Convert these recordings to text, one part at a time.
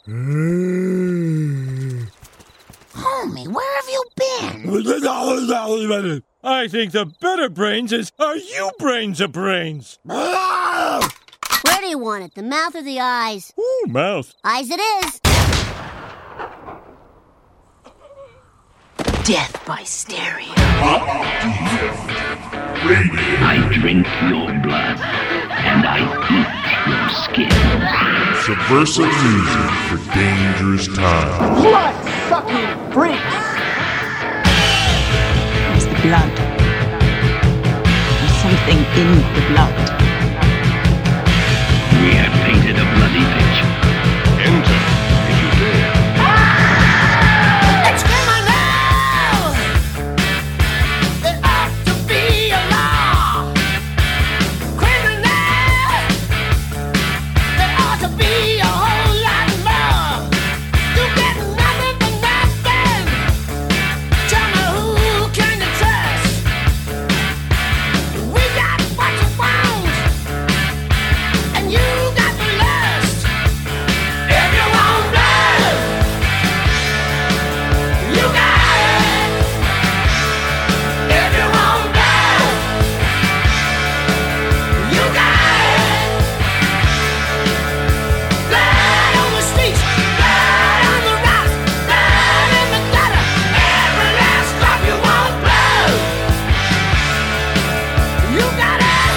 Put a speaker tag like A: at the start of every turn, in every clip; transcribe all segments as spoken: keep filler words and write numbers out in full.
A: Homie, where have you been?
B: I think the better brains is, are you brains of brains?
A: Where do you want it, the mouth or the eyes?
B: Ooh, mouth.
A: Eyes it is.
C: Death by stereo.
D: I drink your blood, and I eat your skin.
E: Subversive music for dangerous times.
F: Blood-sucking freaks!
C: There's the blood. There's something in the blood.
D: We have painted a bloody picture.
E: Enter if you dare.
A: It's criminal! There ought to be a law. Criminal! There ought to be a whole lot more. You get nothing for nothing. Tell me, who can you trust? We got what you want, and you got the lust. If you want blood, you got it. If you want blood, you got it. Blood on the streets, blood on the rocks, blood in the gutter. Every last drop you want blood. You got it.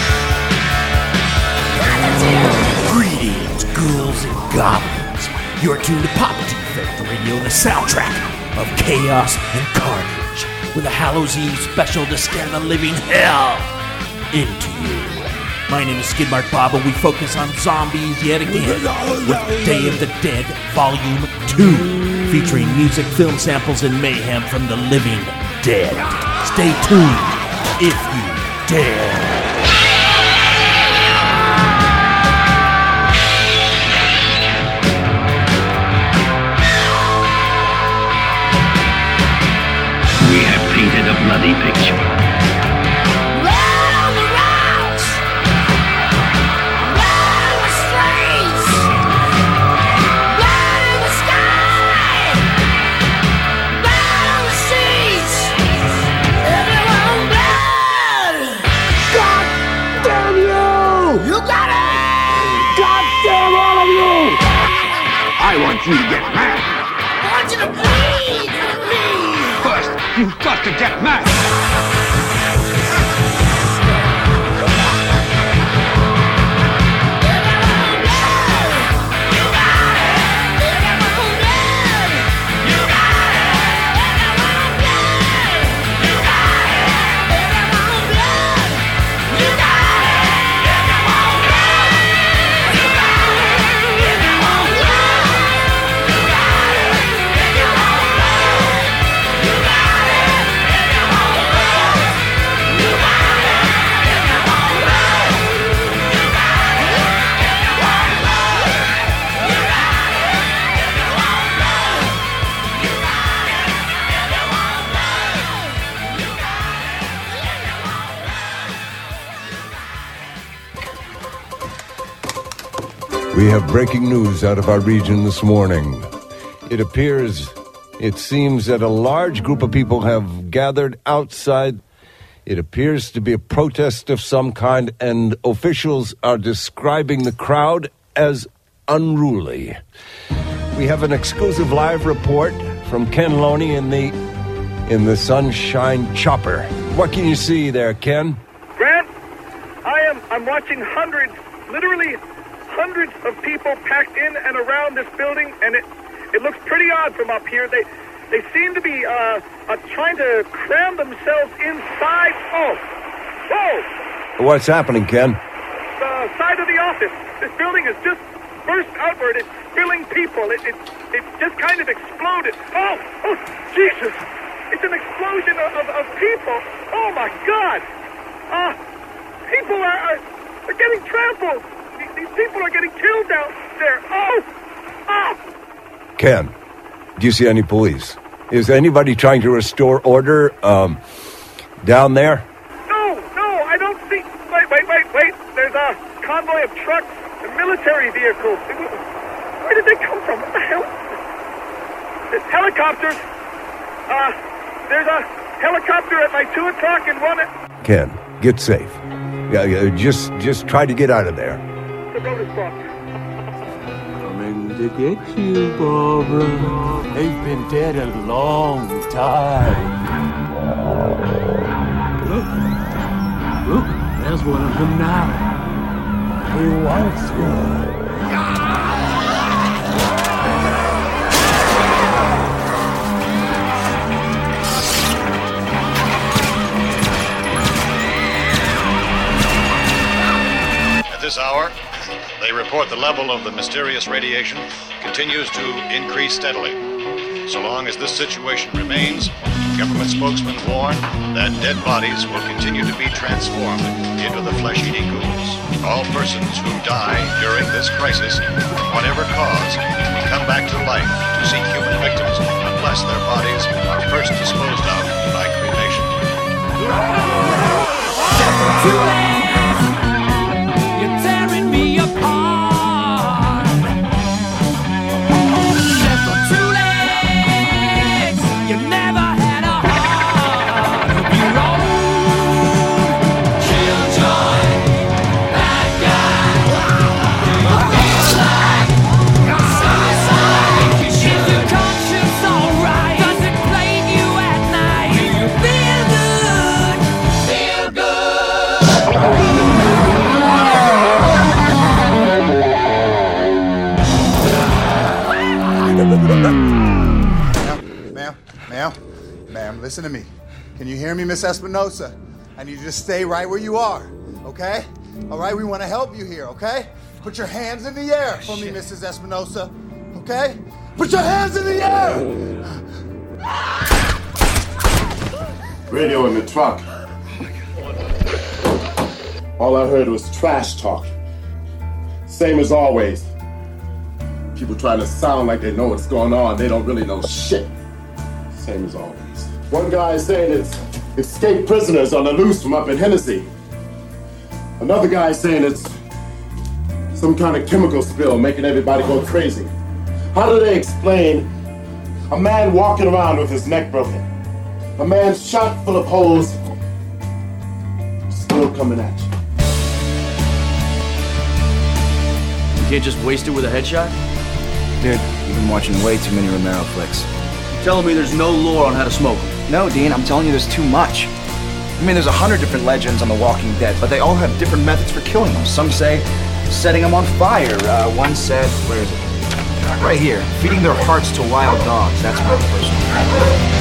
G: Greetings, ghouls and goblins. You're tuned to Papa Defect Radio, the soundtrack of chaos and carnage, with a Hallows Eve special to scare the living hell into you. My name is Skidmark Bob, and we focus on zombies yet again with Day of the Dead Volume two, featuring music, film samples, and mayhem from the living dead. Stay tuned if you dare.
D: We have painted a bloody picture.
A: Blood on the rocks, blood on the streets, blood in the sky, blood on the sheets. Everyone blood.
F: God damn you!
A: You got it.
F: God damn all of you!
H: I want you to get mad.
A: I want you to bleed for me.
H: First, you've got to get mad.
I: We have breaking news out of our region this morning. It appears, it seems that a large group of people have gathered outside. It appears to be a protest of some kind, and officials are describing the crowd as unruly. We have an exclusive live report from Ken Loney in the in the Sunshine Chopper. What can you see there, Ken?
J: Grant, I am I'm watching hundreds, literally hundreds of people packed in and around this building, and it it looks pretty odd from up here. They they seem to be uh, uh, trying to cram themselves inside. Oh, whoa!
I: What's happening, Ken?
J: The side of the office. This building is just burst outward. It's filling people. It it, it just kind of exploded. Oh, oh, Jesus! It's an explosion of, of, of people. Oh my God! Uh, people are, are are getting trampled. These, these people are getting killed down there. Oh, oh!
I: Ken, do you see any police? Is anybody trying to restore order um, down there?
J: No, no, I don't see. Wait, wait, wait, wait. There's a convoy of trucks and military vehicles. Where did they come from? What the hell? There's helicopters. Uh, there's a helicopter at my two o'clock and one at...
I: Ken, get safe. Yeah, yeah, just, just try to get out of there.
J: The road is blocked.
G: Coming to get you, Barbara. They've been dead a long time. Look, look, there's one of them now. He wants you.
K: At this hour, they report the level of the mysterious radiation continues to increase steadily. So long as this situation remains, government spokesmen warn that dead bodies will continue to be transformed into the flesh-eating ghouls. All persons who die during this crisis, whatever cause, come back to life to seek human victims unless their bodies are first disposed of by cremation.
A: You're tearing me apart. Left for two legs. You never had a heart of your own. Killjoy, bad guy. Suicide. Is your conscience alright? Does it plague you at night? Do you feel good? Feel good.
L: Ma'am, ma'am, ma'am, listen to me. Can you hear me, Miss Espinosa? I need you to stay right where you are, okay? All right, we want to help you here, okay? Put your hands in the air for me, Missus Espinosa, okay? Put your hands in the air!
E: Radio in the truck. All I heard was trash talk. Same as always. People trying to sound like they know what's going on. They don't really know shit. Same as always. One guy is saying it's escaped prisoners on the loose from up in Hennessy. Another guy is saying it's some kind of chemical spill making everybody go crazy. How do they explain a man walking around with his neck broken? A man shot full of holes, still coming at you.
G: You can't just waste it with a headshot?
M: Dude, you've been watching way too many Romero flicks.
G: Telling me there's no lore on how to smoke them.
M: No, Dean, I'm telling you there's too much. I mean, there's a hundred different legends on The Walking Dead, but they all have different methods for killing them. Some say setting them on fire. Uh, one said, where is it? Right here, feeding their hearts to wild dogs. That's my personal favorite.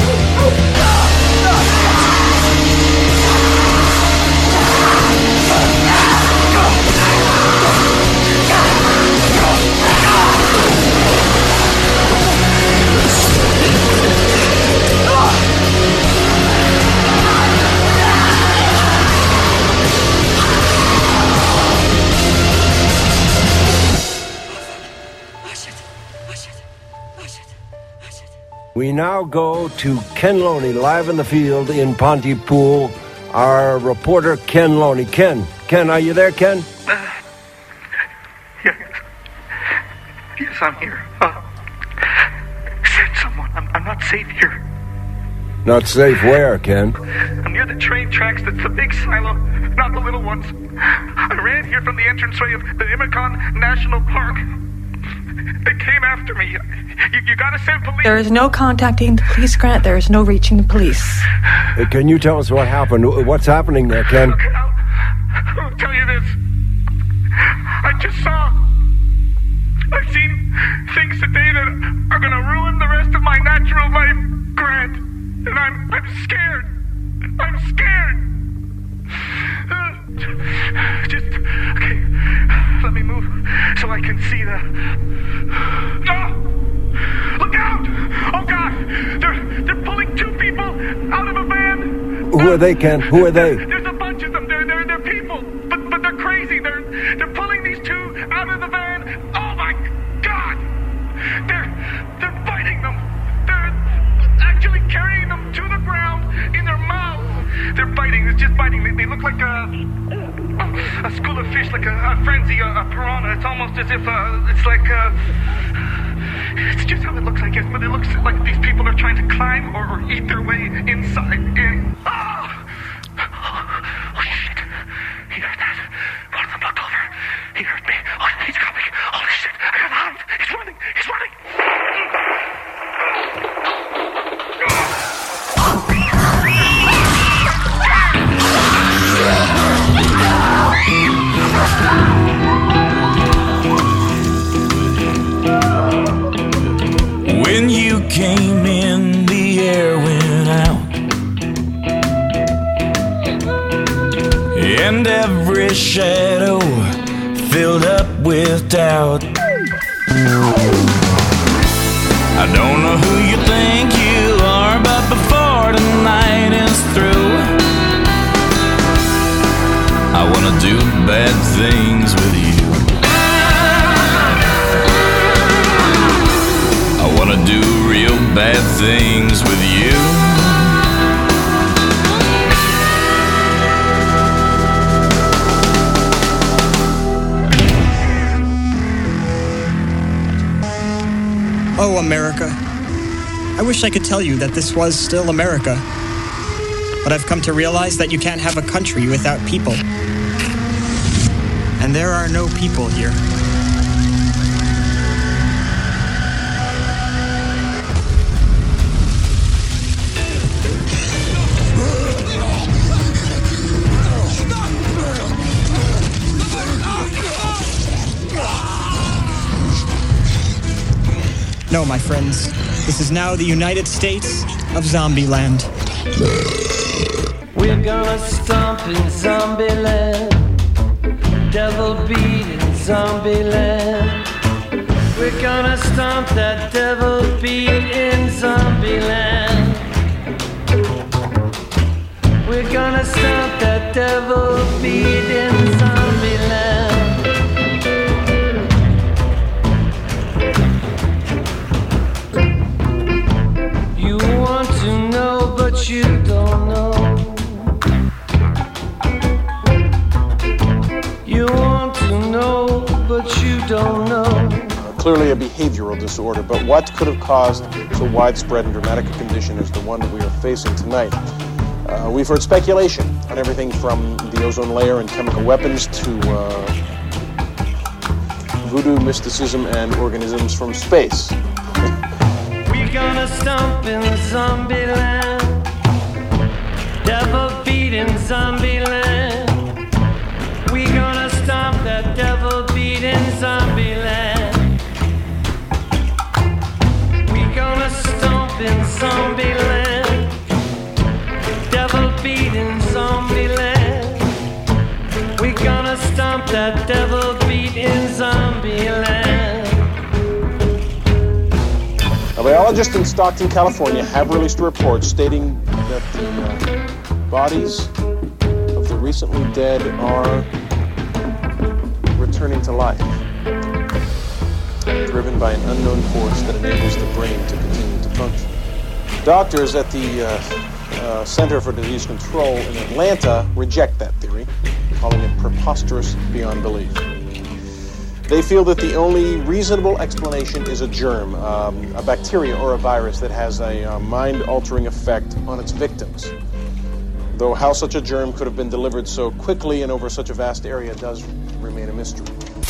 I: We now go to Ken Loney, live in the field in Pontypool. Our reporter, Ken Loney. Ken, Ken, are you there, Ken?
N: Uh, yes. Yes, I'm here. Uh, send someone. I'm, I'm not safe here.
I: Not safe where, Ken?
N: I'm near the train tracks. That's the big silo, not the little ones. I ran here from the entranceway of the Imicon National Park. They came after me. You, you gotta send police.
O: There is no contacting the police, Grant. There is no reaching the police.
I: Uh, can you tell us what happened? What's happening there, Ken?
N: Okay, I'll, I'll tell you this. I just saw... I've seen things today that are gonna ruin the rest of my natural life, Grant. And I'm, I'm scared. I'm scared. Uh, just... Okay. Let me move so I can see the... No! Look out! Oh, God! They're, they're pulling two people out of a van!
I: Who are they, Ken? Who are they?
N: There's a bunch of them. They're, they're, they're people. But, but they're crazy. They're, they're pulling these two out of the van. Oh, my God! They're, they're biting them. They're actually carrying them to the ground in their mouths. They're biting. It's just biting. They, they look like a... a school of fish, like a, a frenzy, a, a piranha. It's almost as if uh, it's like uh, it's just how it looks, I guess. But it looks like these people are trying to climb or, or eat their way inside. In. Oh! Oh shit! He heard that. One of them looked over. He heard me. Oh, he's coming. Holy shit! I got a hunt. He's running. He's running.
P: When you came in, the air went out, and every shadow filled up with doubt. I don't know who you think you are, but before tonight is through, I wanna do bad things with you. I wanna do real bad things with you.
Q: Oh, America. I wish I could tell you that this was still America. But I've come to realize that you can't have a country without people. And there are no people here. No, my friends. This is now the United States of Zombieland.
R: We're gonna stomp in Zombieland, devil beat in Zombieland. We're gonna stomp that devil beat in Zombieland. We're gonna stomp that devil beat in Zombieland. You want to know, but you don't know. You want to know, but you don't know.
S: Uh, clearly a behavioral disorder, but what could have caused so widespread and dramatic a condition as the one that we are facing tonight? Uh, we've heard speculation on everything from the ozone layer and chemical weapons to uh, voodoo, mysticism, and organisms from space.
R: We're gonna stomp in Zombieland, devil beat in Zombieland. We're gonna stomp that devil beat in Zombieland. We're gonna stomp in Zombieland, devil beat in Zombieland. We're gonna stomp that devil beat in Zombieland.
S: A biologist in Stockton, California, have released a report stating that the uh, bodies of the recently dead are returning to life, driven by an unknown force that enables the brain to continue to function. Doctors at the uh, uh, Center for Disease Control in Atlanta reject that theory, calling it preposterous beyond belief. They feel that the only reasonable explanation is a germ, um, a bacteria or a virus that has a uh, mind-altering effect on its victims. Though how such a germ could have been delivered so quickly and over such a vast area does remain a mystery.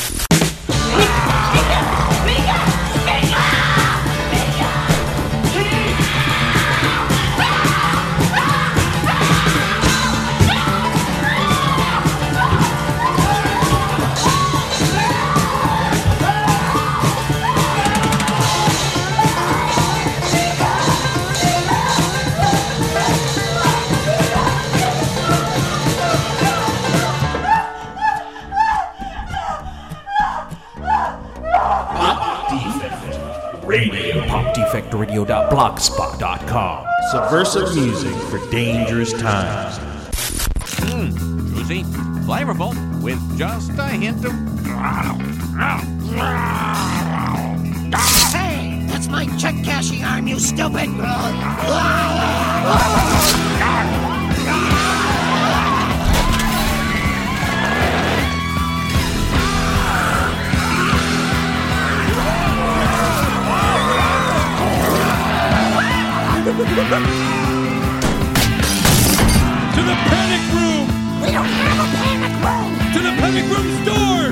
G: pop defect radio dot blogspot dot com.
B: Subversive music for dangerous times.
T: Mmm, juicy, flavorful, with just a hint of...
A: Hey, that's my check cashing arm, you stupid!
B: To the panic room!
A: We don't have a panic room!
B: To the panic room store!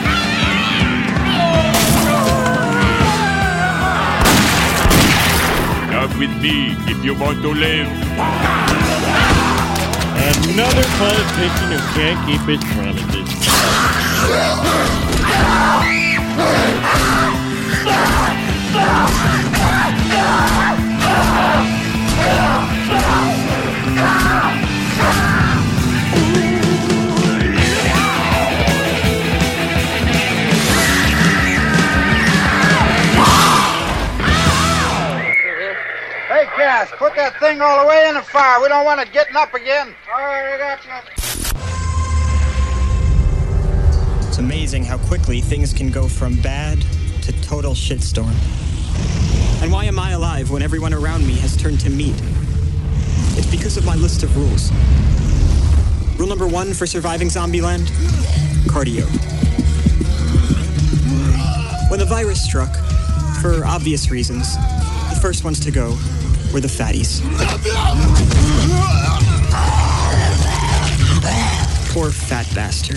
U: Come with me if you want to live.
B: Another politician who can't keep his promises.
V: Hey, Cass, put that thing all the way in the fire. We don't want it getting up again. All right, I got you.
Q: It's amazing how quickly things can go from bad to total shitstorm. And why am I alive when everyone around me has turned to meat? It's because of my list of rules. Rule number one for surviving Zombieland: cardio. When the virus struck, for obvious reasons, the first ones to go were the fatties. Poor fat bastard.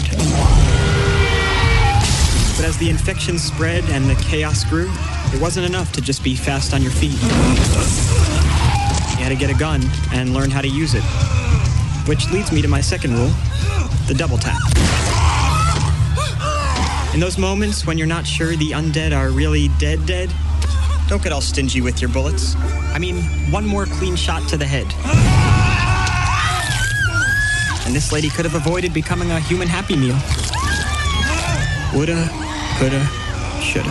Q: But as the infection spread and the chaos grew, it wasn't enough to just be fast on your feet. You had to get a gun and learn how to use it. Which leads me to my second rule, the double tap. In those moments when you're not sure the undead are really dead dead, don't get all stingy with your bullets. I mean, one more clean shot to the head. And this lady could have avoided becoming a human Happy Meal. Woulda, coulda, shoulda.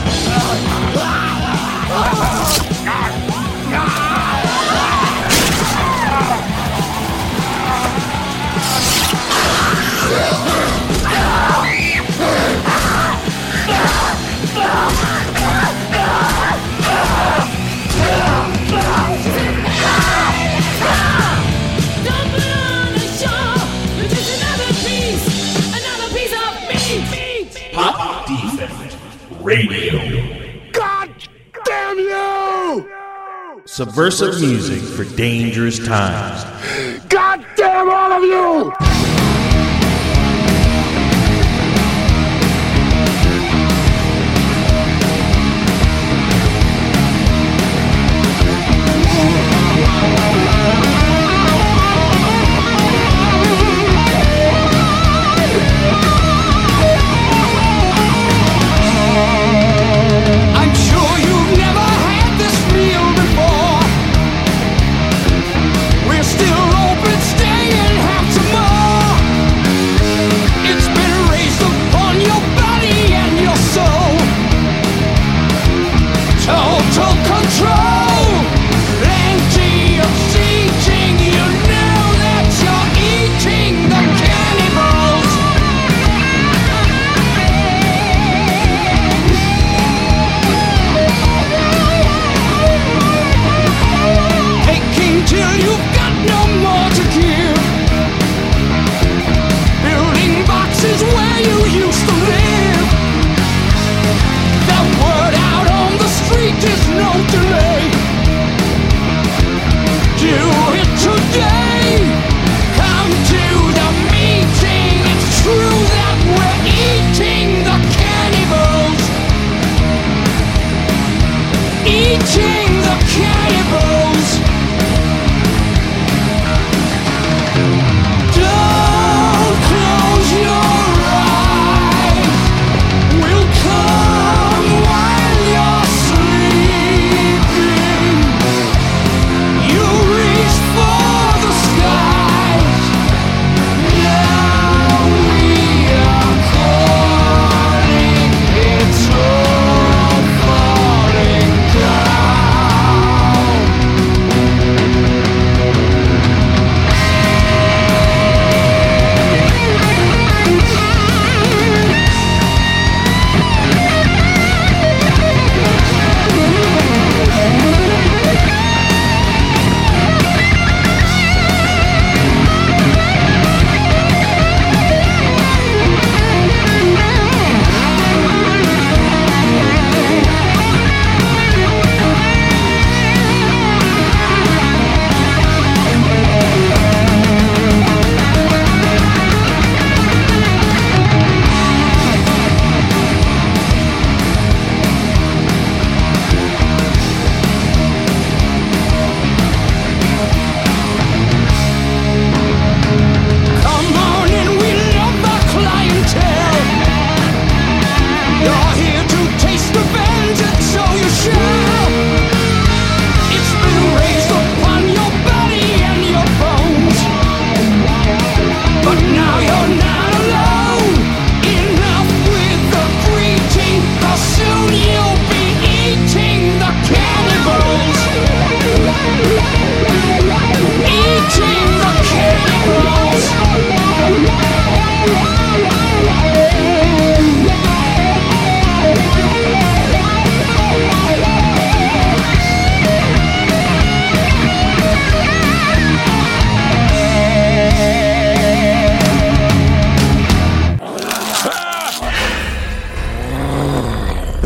G: Pop Defect Radio.
F: God damn you!
G: Subversive music for dangerous times.
F: God damn all of you!
A: I'm sure you've never had this meal before. We're still open, stay and have some more.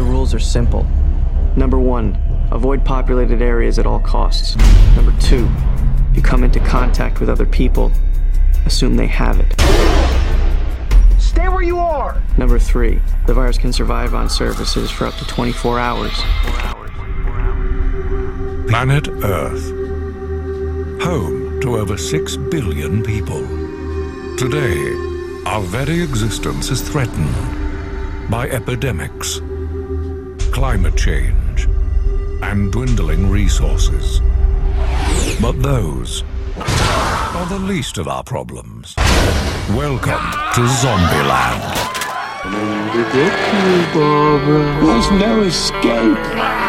Q: rules are simple. Number one, avoid populated areas at all costs. Number two, if you come into contact with other people, assume they have it.
F: Stay where you are!
Q: Number three, the virus can survive on surfaces for up to twenty-four hours.
C: Planet Earth, home to over six billion people. Today, our very existence is threatened by epidemics, climate change, and dwindling resources. But those are the least of our problems. Welcome to Zombieland.
F: There's no escape.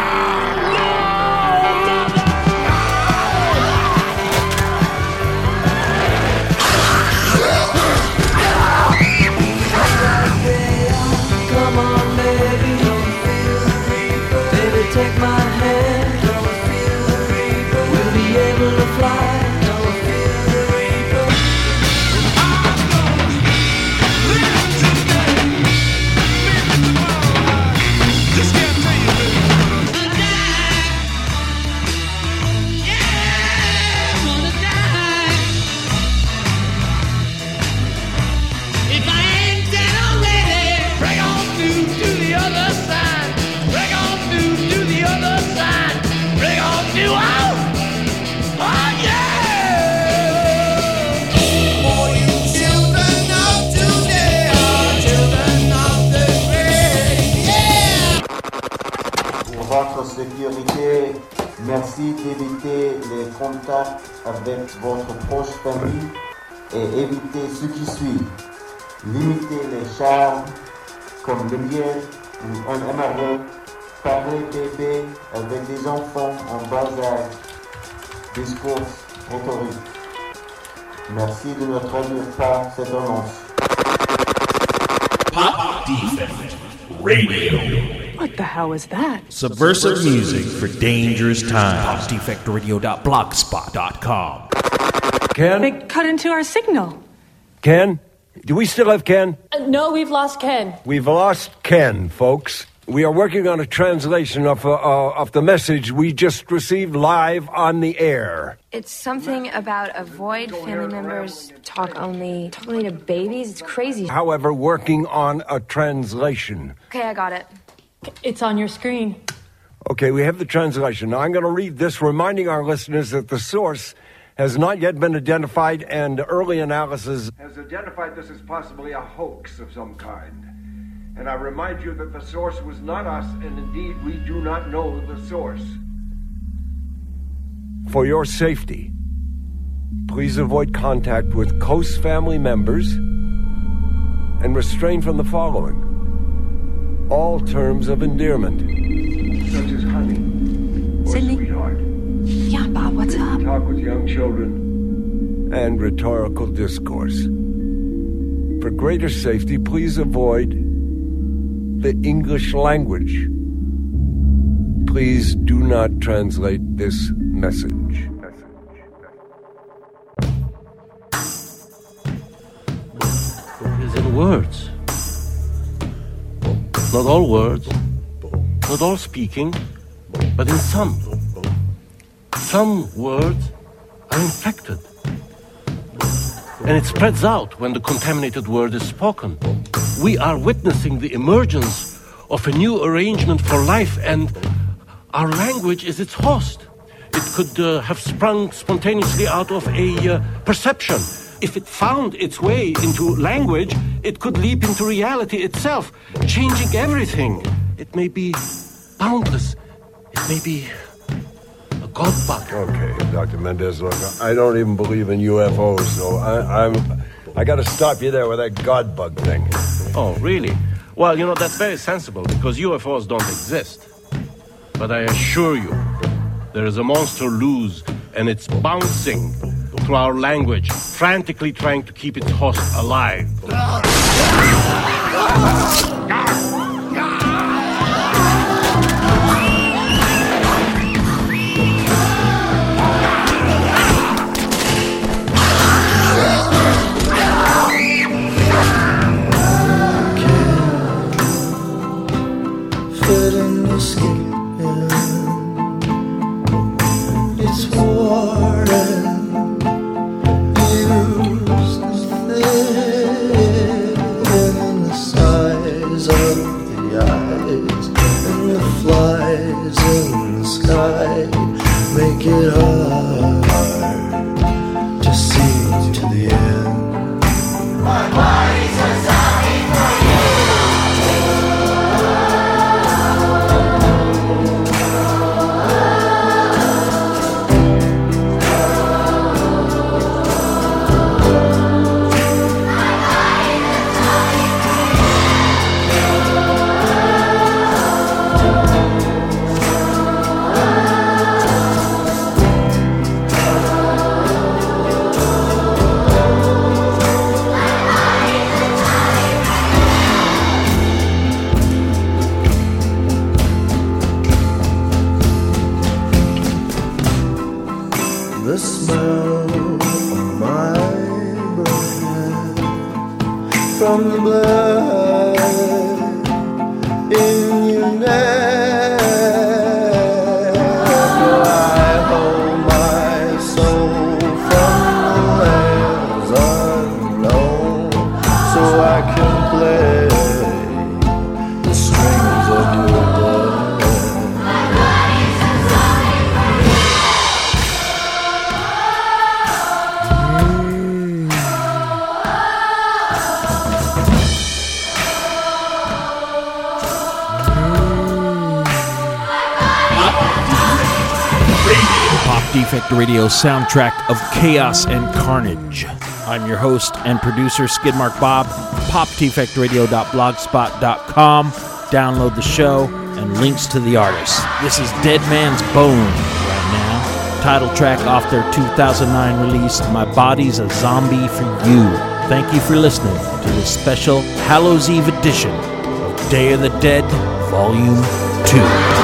R: Take my hand, don't feel the reaper. We'll be able to fly, don't feel the reaper. I'm gonna live today, live tomorrow. Just can't tell you this. Gonna die, yeah, gonna die. If I ain't dead already, bring on through to the other side. Bring on through to the other side. Bring on through. Oh, oh yeah. For you children of today are children of the great. Yeah.
D: Pour votre sécurité, merci d'éviter les contacts avec votre proche famille et évitez ce qui suit. Limitez les charmes comme le miel ou un amarré. Parler bébé avec des enfants en bas âge. Discours rhétorique. Merci de ne traduire pas cette annonce.
G: Pop Defect Radio.
O: What the hell is that?
G: Subversive music for dangerous times. pop defect radio dot blogspot dot com.
I: Ken?
O: They cut into our signal.
I: Ken? Do we still have Ken?
W: Uh, no, we've lost Ken.
I: We've lost Ken, folks. We are working on a translation of, uh, uh, of the message we just received live on the air.
X: It's something about avoid family members, talk only, talk only to babies. It's crazy.
I: However, working on a translation.
X: Okay, I got it.
W: It's on your screen.
I: Okay, we have the translation. Now, I'm going to read this, reminding our listeners that the source has not yet been identified, and early analysis has identified this as possibly a hoax of some kind. And I remind you that the source was not us, and indeed we do not know the source. For your safety, please avoid contact with close family members and refrain from the following. All terms of endearment, such as honey or
O: Sydney?
I: sweetheart.
O: Yeah, Bob, what's up?
I: Talk with young children and rhetorical discourse. For greater safety, please avoid the English language. Please do not translate this message.
G: It is in words. Not all words, not all speaking, but in some. Some words are infected. And it spreads out when the contaminated word is spoken. We are witnessing the emergence of a new arrangement for life, and our language is its host. It could uh, have sprung spontaneously out of a uh, perception. If it found its way into language, it could leap into reality itself, changing everything. It may be boundless. It may be a god bug.
I: Okay, Doctor Mendez, look, I don't even believe in U F Os, so I, I'm, I got to stop you there with that god bug thing.
G: Oh, really? Well, you know, that's very sensible, because U F Os don't exist. But I assure you, there is a monster loose, and it's bouncing through our language, frantically trying to keep its host alive.
R: couldn't escape him. It's Warren, used and thin, and the size of the eyes and the flies in the sky make it hard to see to the end. My body's a zombie for you. The smell of my breath from the blood in your neck. I hold my soul from the lands unknown, so I can play the strings of your blood.
G: Pop Defect Radio soundtrack of chaos and carnage. I'm your host and producer, Skidmark Bob. pop defect radio dot blogspot dot com. Download the show and links to the artists. This is Dead Man's Bone right now. Title track off their two thousand nine release, My Body's a Zombie for You. Thank you for listening to this special Hallows Eve edition of Day of the Dead, Volume two.